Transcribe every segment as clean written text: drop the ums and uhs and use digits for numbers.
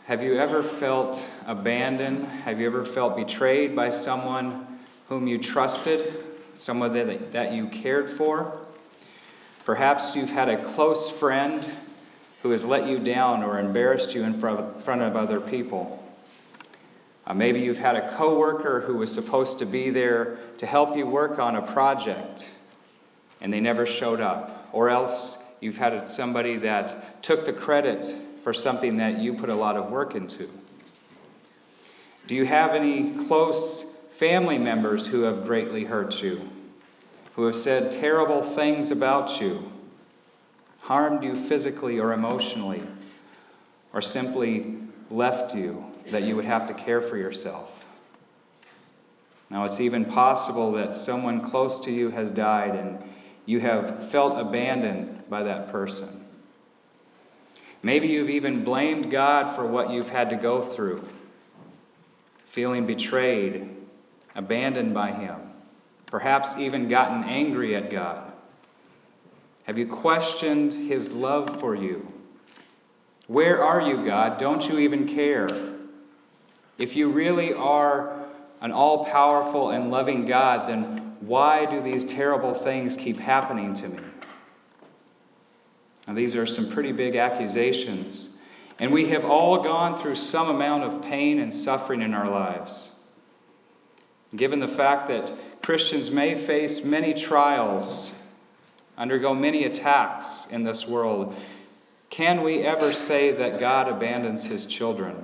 Have you ever felt abandoned? Have you ever felt betrayed by someone whom you trusted, someone that you cared for? Perhaps you've had a close friend who has let you down or embarrassed you in front of other people. Maybe you've had a coworker who was supposed to be there to help you work on a project and they never showed up. Or else you've had somebody that took the credit for something that you put a lot of work into. Do you have any close family members who have greatly hurt you, who have said terrible things about you, harmed you physically or emotionally, or simply left you that you would have to care for yourself? Now, it's even possible that someone close to you has died and you have felt abandoned by that person. Maybe you've even blamed God for what you've had to go through, feeling betrayed, abandoned by Him, perhaps even gotten angry at God. Have you questioned His love for you? Where are you, God? Don't you even care? If you really are an all-powerful and loving God, then why do these terrible things keep happening to me? Now, these are some pretty big accusations, and we have all gone through some amount of pain and suffering in our lives. Given the fact that Christians may face many trials, undergo many attacks in this world, can we ever say that God abandons His children?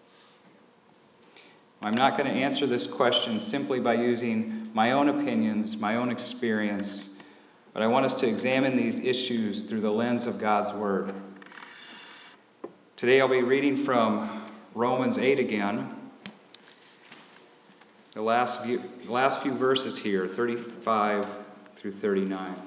I'm not going to answer this question simply by using my own opinions, my own experience, but I want us to examine these issues through the lens of God's Word. Today I'll be reading from Romans 8 again. The last few verses here, 35 through 39.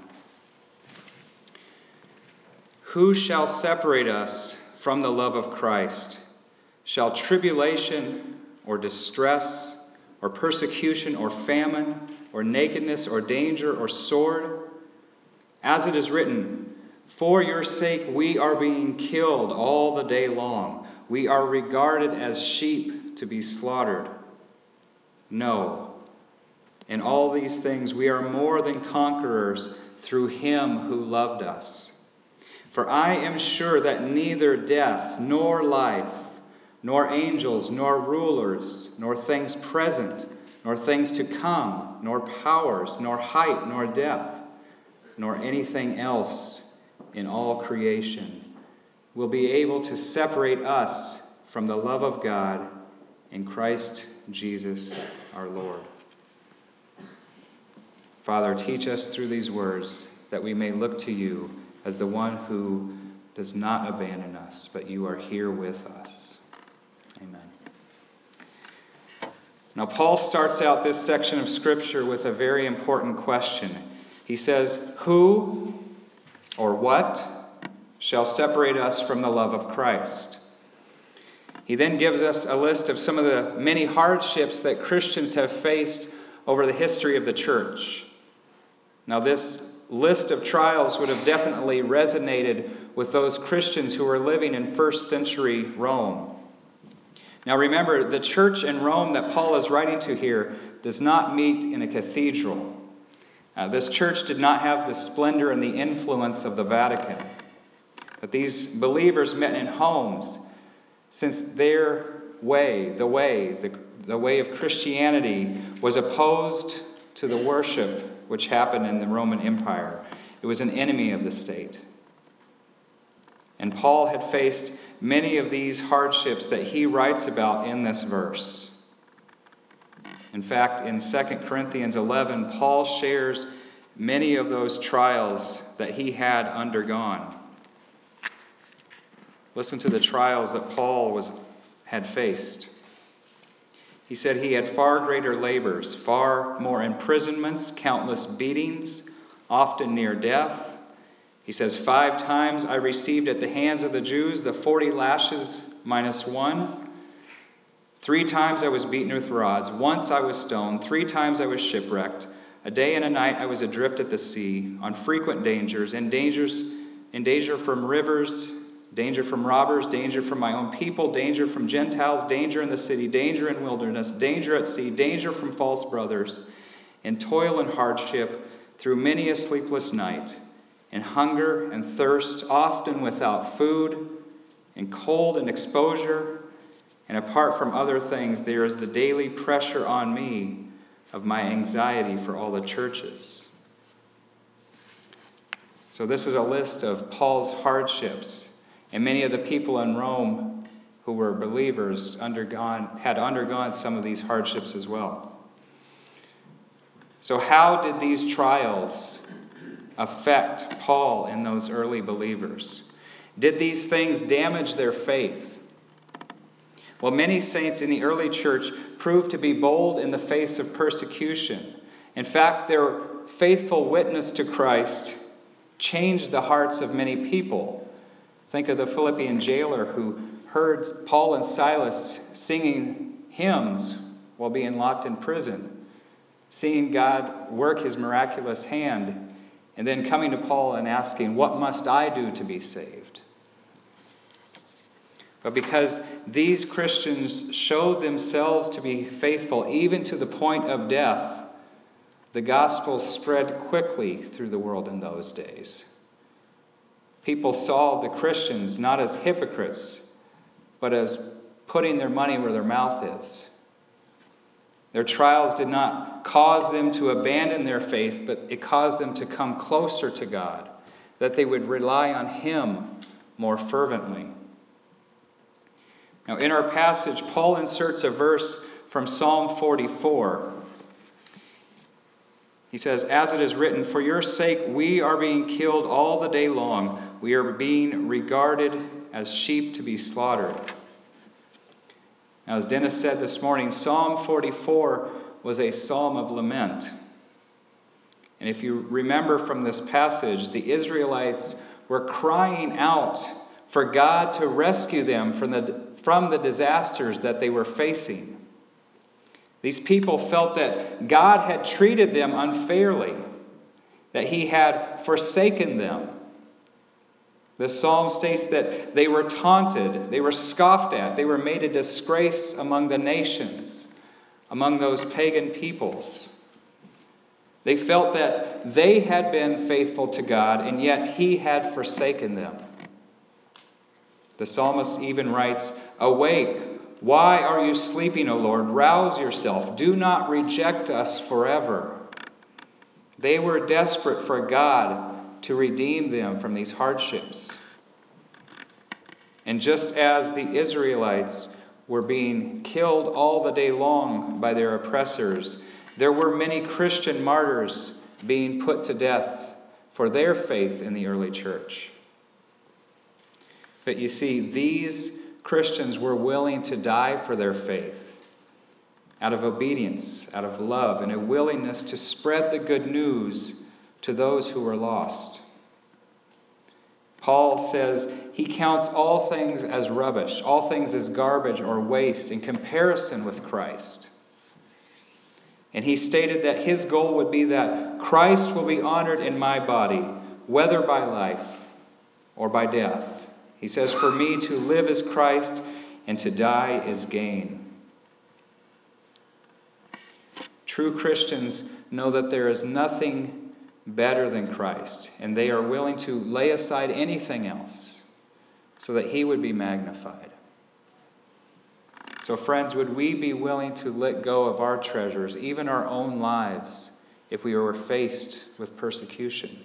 Who shall separate us from the love of Christ? Shall tribulation or distress or persecution or famine or nakedness or danger or sword? As it is written, for your sake we are being killed all the day long. We are regarded as sheep to be slaughtered. No, in all these things we are more than conquerors through Him who loved us. For I am sure that neither death, nor life, nor angels, nor rulers, nor things present, nor things to come, nor powers, nor height, nor depth, nor anything else in all creation will be able to separate us from the love of God in Christ Jesus our Lord. Father, teach us through these words that we may look to You as the one who does not abandon us, but You are here with us. Amen. Now, Paul starts out this section of Scripture with a very important question. He says, who or what shall separate us from the love of Christ? He then gives us a list of some of the many hardships that Christians have faced over the history of the church. Now, this list of trials would have definitely resonated with those Christians who were living in first century Rome. Now remember, the church in Rome that Paul is writing to here does not meet in a cathedral. This church did not have the splendor and the influence of the Vatican. But these believers met in homes, since their way, the way of Christianity, was opposed to the worship which happened in the Roman Empire. It was an enemy of the state. And Paul had faced many of these hardships that he writes about in this verse. In fact, in 2 Corinthians 11, Paul shares many of those trials that he had undergone. Listen to the trials that Paul had faced. He said he had far greater labors, far more imprisonments, countless beatings, often near death. He says, 5 times I received at the hands of the Jews the 40 lashes minus 1. 3 times I was beaten with rods. Once I was stoned. 3 times I was shipwrecked. A day and a night I was adrift at the sea, on frequent dangers, in danger from rivers, danger from robbers, danger from my own people, danger from Gentiles, danger in the city, danger in wilderness, danger at sea, danger from false brothers, in toil and hardship, through many a sleepless night, in hunger and thirst, often without food, in cold and exposure, and apart from other things, there is the daily pressure on me of my anxiety for all the churches. So this is a list of Paul's hardships. And many of the people in Rome who were believers had undergone some of these hardships as well. So how did these trials affect Paul and those early believers? Did these things damage their faith? Well, many saints in the early church proved to be bold in the face of persecution. In fact, their faithful witness to Christ changed the hearts of many people. Think of the Philippian jailer who heard Paul and Silas singing hymns while being locked in prison, seeing God work his miraculous hand, and then coming to Paul and asking, "What must I do to be saved?" But because these Christians showed themselves to be faithful even to the point of death, the gospel spread quickly through the world in those days. People saw the Christians not as hypocrites, but as putting their money where their mouth is. Their trials did not cause them to abandon their faith, but it caused them to come closer to God, that they would rely on Him more fervently. Now, in our passage, Paul inserts a verse from Psalm 44. He says, "As it is written, for your sake we are being killed all the day long. We are being regarded as sheep to be slaughtered." Now, as Dennis said this morning, Psalm 44 was a psalm of lament. And if you remember from this passage, the Israelites were crying out for God to rescue them from the disasters that they were facing. These people felt that God had treated them unfairly, that He had forsaken them. The psalm states that they were taunted, they were scoffed at, they were made a disgrace among the nations, among those pagan peoples. They felt that they had been faithful to God, and yet He had forsaken them. The psalmist even writes, "Awake, why are you sleeping, O Lord? Rouse yourself. Do not reject us forever." They were desperate for God to redeem them from these hardships. And just as the Israelites were being killed all the day long by their oppressors, there were many Christian martyrs being put to death for their faith in the early church. But you see, these Christians were willing to die for their faith out of obedience, out of love, and a willingness to spread the good news to those who were lost. Paul says he counts all things as rubbish, all things as garbage or waste in comparison with Christ. And he stated that his goal would be that Christ will be honored in my body, whether by life or by death. He says, "For me to live is Christ, and to die is gain." True Christians know that there is nothing better than Christ, and they are willing to lay aside anything else so that He would be magnified. So friends, would we be willing to let go of our treasures, even our own lives, if we were faced with persecution?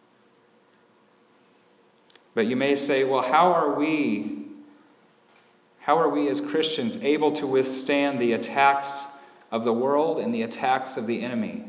But you may say, well, how are we as Christians able to withstand the attacks of the world and the attacks of the enemy?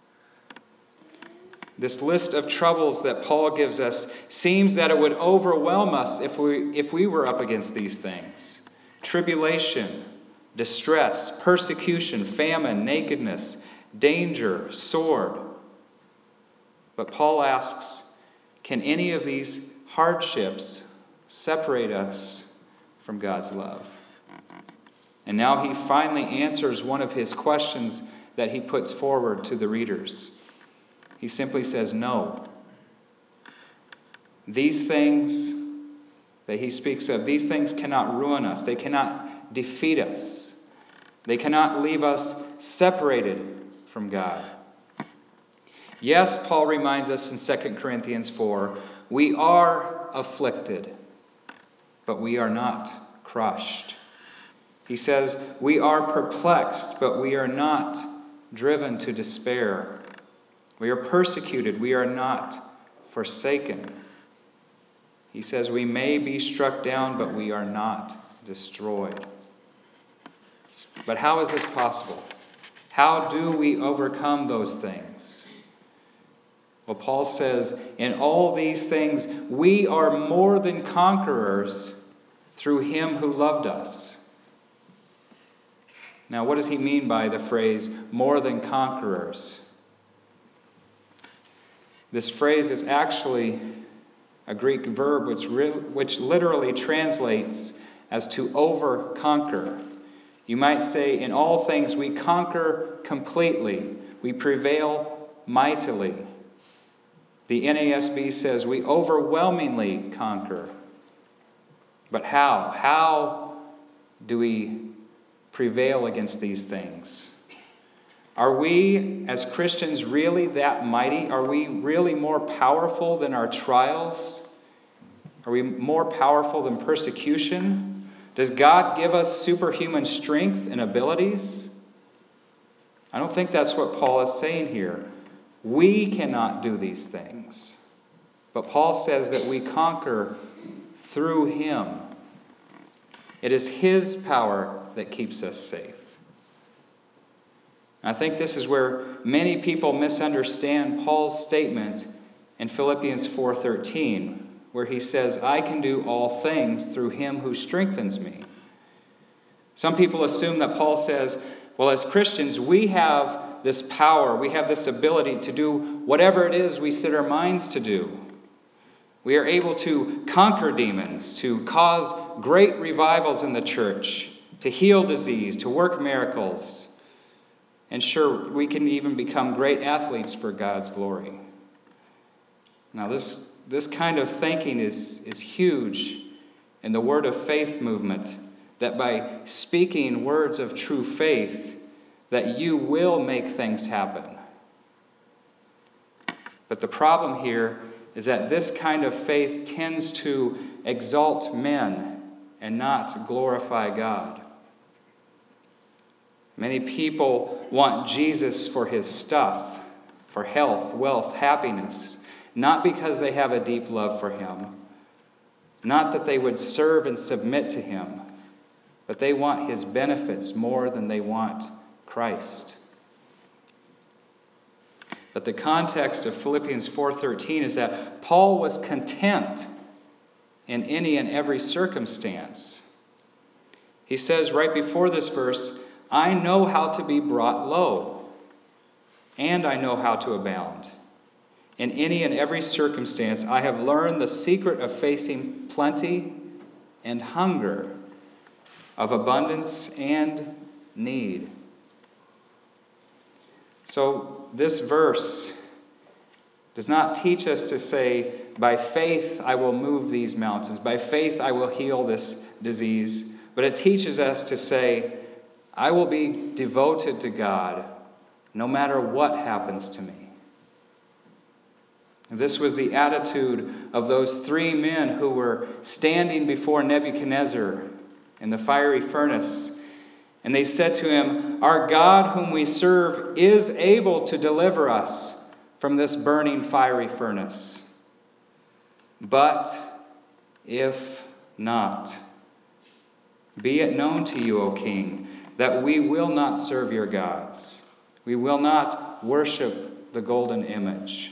This list of troubles that Paul gives us seems that it would overwhelm us if we were up against these things. Tribulation, distress, persecution, famine, nakedness, danger, sword. But Paul asks, can any of these hardships separate us from God's love? And now he finally answers one of his questions that he puts forward to the readers. He simply says, no. These things that he speaks of, these things cannot ruin us. They cannot defeat us. They cannot leave us separated from God. Yes, Paul reminds us in 2 Corinthians 4, we are afflicted, but we are not crushed. He says, we are perplexed, but we are not driven to despair. We are persecuted, we are not forsaken. He says, we may be struck down, but we are not destroyed. But how is this possible? How do we overcome those things? Well, Paul says, in all these things, we are more than conquerors through him who loved us. Now, what does he mean by the phrase, more than conquerors? This phrase is actually a Greek verb which literally translates as to over-conquer. You might say, in all things we conquer completely. We prevail mightily. The NASB says we overwhelmingly conquer. But how? How do we prevail against these things? Are we, as Christians, really that mighty? Are we really more powerful than our trials? Are we more powerful than persecution? Does God give us superhuman strength and abilities? I don't think that's what Paul is saying here. We cannot do these things. But Paul says that we conquer through him. It is his power that keeps us safe. I think this is where many people misunderstand Paul's statement in Philippians 4:13, where he says, I can do all things through him who strengthens me. Some people assume that Paul says, well, as Christians, we have this power, we have this ability to do whatever it is we set our minds to do. We are able to conquer demons, to cause great revivals in the church, to heal disease, to work miracles. And sure, we can even become great athletes for God's glory. Now, this kind of thinking is huge in the Word of Faith movement, that by speaking words of true faith, that you will make things happen. But the problem here is that this kind of faith tends to exalt men and not glorify God. Many people want Jesus for his stuff, for health, wealth, happiness, not because they have a deep love for him, not that they would serve and submit to him, but they want his benefits more than they want Christ. But the context of Philippians 4:13 is that Paul was content in any and every circumstance. He says right before this verse, I know how to be brought low, and I know how to abound. In any and every circumstance, I have learned the secret of facing plenty and hunger, of abundance and need. So this verse does not teach us to say, by faith I will move these mountains, by faith I will heal this disease, but it teaches us to say, I will be devoted to God no matter what happens to me. This was the attitude of those three men who were standing before Nebuchadnezzar in the fiery furnace. And they said to him, our God whom we serve is able to deliver us from this burning fiery furnace. But if not, be it known to you, O king, that we will not serve your gods. We will not worship the golden image.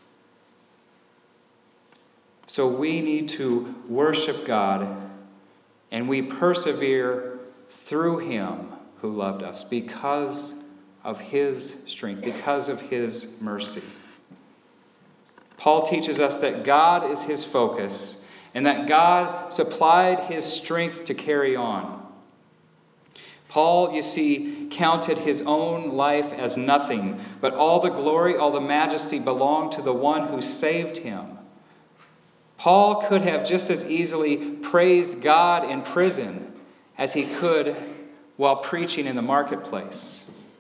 So we need to worship God, and we persevere through him who loved us because of his strength, because of his mercy. Paul teaches us that God is his focus and that God supplied his strength to carry on. Paul, you see, counted his own life as nothing, but all the glory, all the majesty belonged to the one who saved him. Paul could have just as easily praised God in prison as he could while preaching in the marketplace.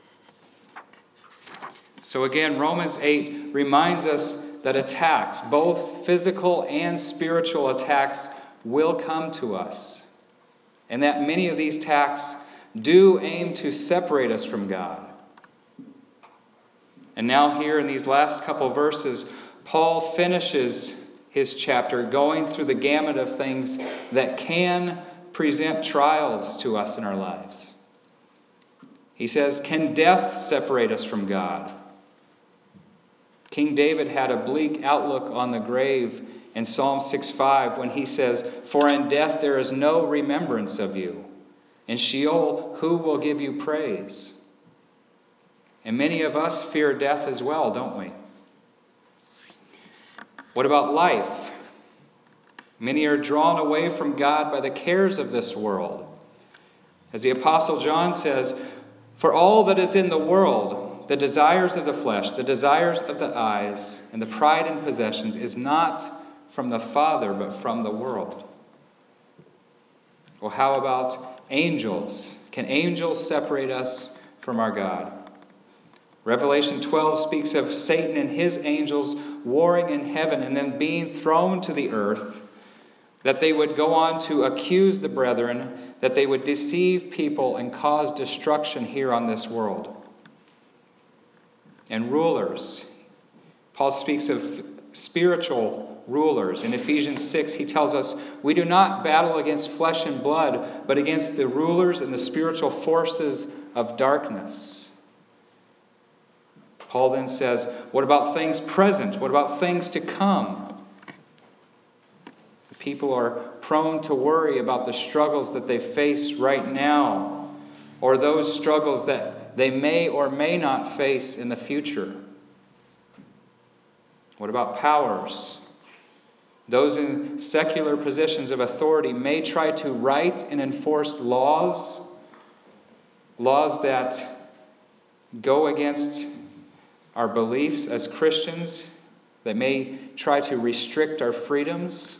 So again, Romans 8 reminds us that attacks, both physical and spiritual attacks, will come to us. And that many of these attacks do aim to separate us from God. And now here in these last couple verses, Paul finishes his chapter going through the gamut of things that can present trials to us in our lives. He says, can death separate us from God? King David had a bleak outlook on the grave in Psalm 6:5 when he says, "For in death there is no remembrance of you. In Sheol, who will give you praise?" And many of us fear death as well, don't we? What about life? Many are drawn away from God by the cares of this world. As the Apostle John says, "For all that is in the world, the desires of the flesh, the desires of the eyes, and the pride in possessions is not from the Father, but from the world." Well, how about angels? Can angels separate us from our God? Revelation 12 speaks of Satan and his angels warring in heaven and then being thrown to the earth, that they would go on to accuse the brethren, that they would deceive people and cause destruction here on this world. And rulers. Paul speaks of spiritual rulers. In Ephesians 6, he tells us, "We do not battle against flesh and blood, but against the rulers and the spiritual forces of darkness." Paul then says, what about things present? What about things to come? People are prone to worry about the struggles that they face right now, or those struggles that they may or may not face in the future. What about powers? Those in secular positions of authority may try to write and enforce laws that go against our beliefs as Christians, that may try to restrict our freedoms.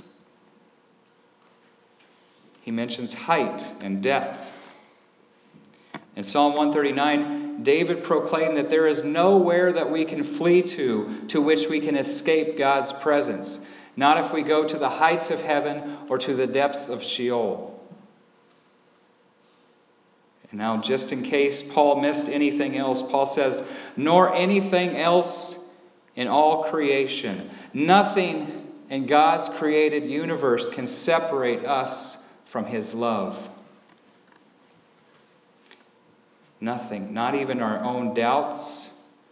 He mentions height and depth. In Psalm 139, David proclaimed that there is nowhere that we can flee to which we can escape God's presence. Not if we go to the heights of heaven or to the depths of Sheol. And now, just in case Paul missed anything else, Paul says, "Nor anything else in all creation." Nothing in God's created universe can separate us from His love. Nothing, not even our own doubts,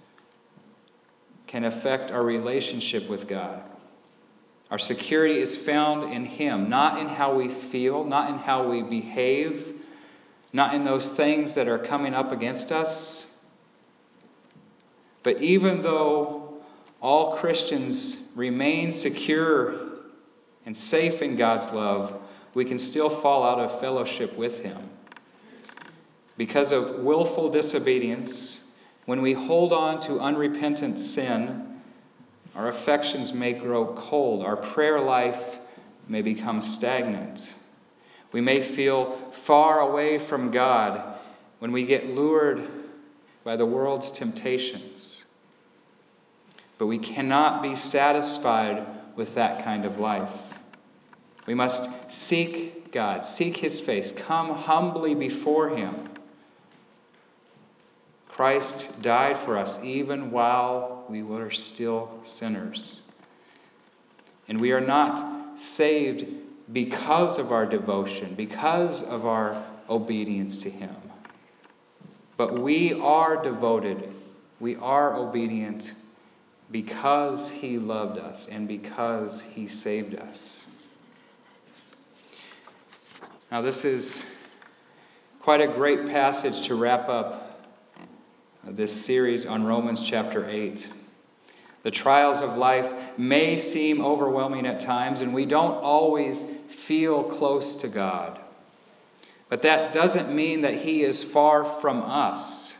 can affect our relationship with God. Our security is found in Him, not in how we feel, not in how we behave, not in those things that are coming up against us. But even though all Christians remain secure and safe in God's love, we can still fall out of fellowship with Him. Because of willful disobedience, when we hold on to unrepentant sin, our affections may grow cold. Our prayer life may become stagnant. We may feel far away from God when we get lured by the world's temptations. But we cannot be satisfied with that kind of life. We must seek God, seek His face, come humbly before Him. Christ died for us even while we were still sinners. And we are not saved because of our devotion, because of our obedience to Him. But we are devoted, we are obedient because He loved us and because He saved us. Now, this is quite a great passage to wrap up this series on Romans chapter 8. The trials of life may seem overwhelming at times, and we don't always feel close to God. But that doesn't mean that He is far from us.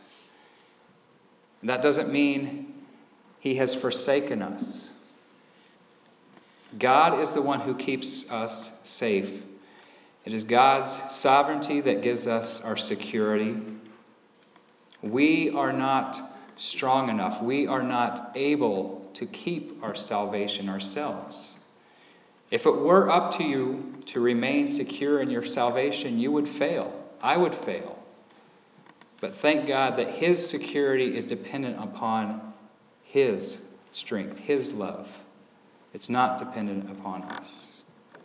That doesn't mean He has forsaken us. God is the one who keeps us safe. It is God's sovereignty that gives us our security. We are not strong enough. We are not able to keep our salvation ourselves. If it were up to you to remain secure in your salvation, you would fail. I would fail. But thank God that His security is dependent upon His strength, His love. It's not dependent upon us.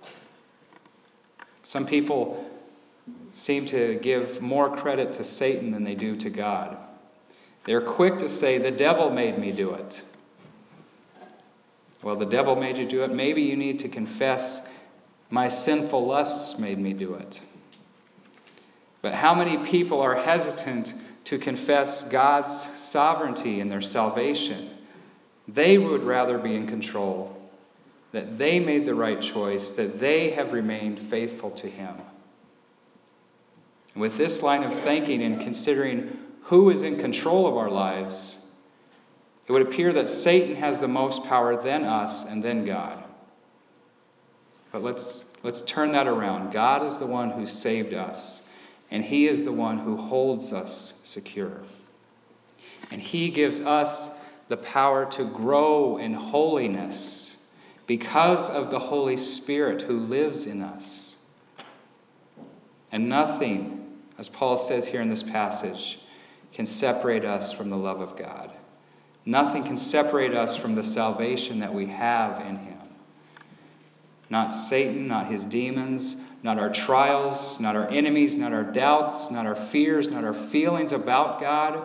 Some people seem to give more credit to Satan than they do to God. They're quick to say, the devil made me do it. Well, the devil made you do it. Maybe you need to confess, my sinful lusts made me do it. But how many people are hesitant to confess God's sovereignty in their salvation? They would rather be in control, that they made the right choice, that they have remained faithful to Him. And with this line of thinking and considering who is in control of our lives, it would appear that Satan has the most power, then us, and then God. But let's turn that around. God is the one who saved us, and He is the one who holds us secure. And He gives us the power to grow in holiness because of the Holy Spirit who lives in us. And nothing, as Paul says here in this passage, can separate us from the love of God. Nothing can separate us from the salvation that we have in Him. Not Satan, not his demons, not our trials, not our enemies, not our doubts, not our fears, not our feelings about God.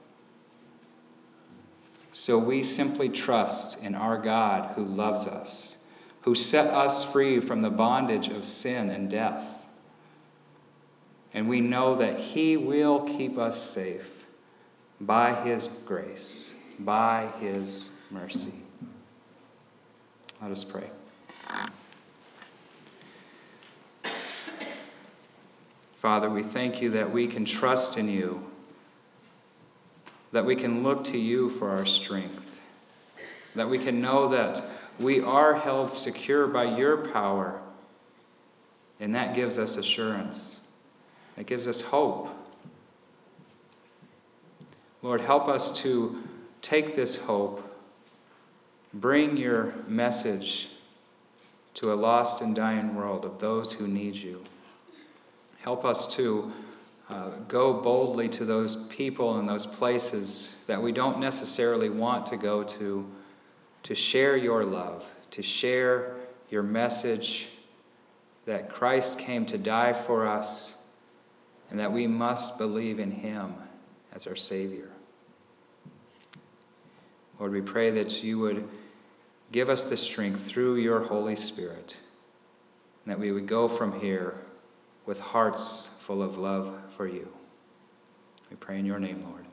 So we simply trust in our God who loves us, who set us free from the bondage of sin and death. And we know that He will keep us safe by His grace, by His mercy. Let us pray. Father, we thank You that we can trust in You, that we can look to You for our strength, that we can know that we are held secure by Your power, and that gives us assurance. It gives us hope. Lord, help us to take this hope, bring Your message to a lost and dying world of those who need You. Help us to go boldly to those people and those places that we don't necessarily want to go to share Your love, to share Your message that Christ came to die for us and that we must believe in Him as our Savior. Lord, we pray that You would give us the strength through Your Holy Spirit, and that we would go from here with hearts full of love for You. We pray in Your name, Lord.